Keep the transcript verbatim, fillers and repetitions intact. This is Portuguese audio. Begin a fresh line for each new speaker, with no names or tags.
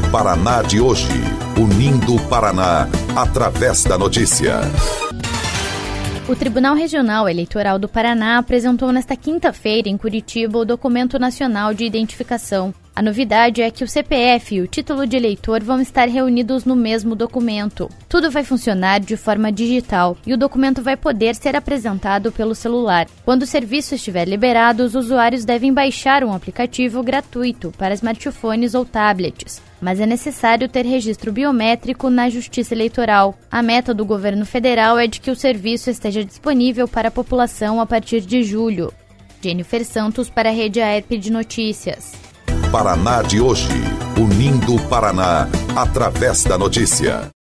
Paraná de hoje, unindo o Paraná através da notícia.
O Tribunal Regional Eleitoral do Paraná apresentou nesta quinta-feira em Curitiba o Documento Nacional de Identificação. A novidade é que o C P F e o título de eleitor vão estar reunidos no mesmo documento. Tudo vai funcionar de forma digital e o documento vai poder ser apresentado pelo celular. Quando o serviço estiver liberado, os usuários devem baixar um aplicativo gratuito para smartphones ou tablets. Mas é necessário ter registro biométrico na Justiça Eleitoral. A meta do governo federal é de que o serviço esteja disponível para a população a partir de julho. Jennifer Santos para a Rede A E R P de Notícias.
Paraná de hoje, unindo o Paraná através da notícia.